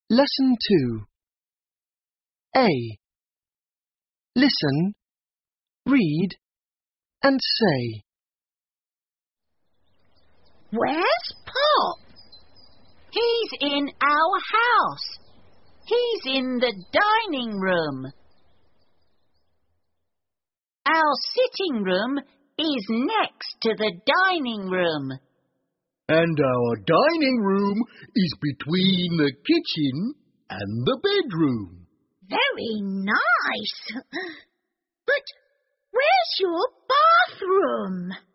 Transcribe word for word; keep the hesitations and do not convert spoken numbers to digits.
Lesson two. A. Listen, read and say. Where's Pop? He's in our house. He's in the dining room. Our sitting room is next to the dining room. And our dining room is between the kitchen and the bedroom. Very nice. But where's your bathroom?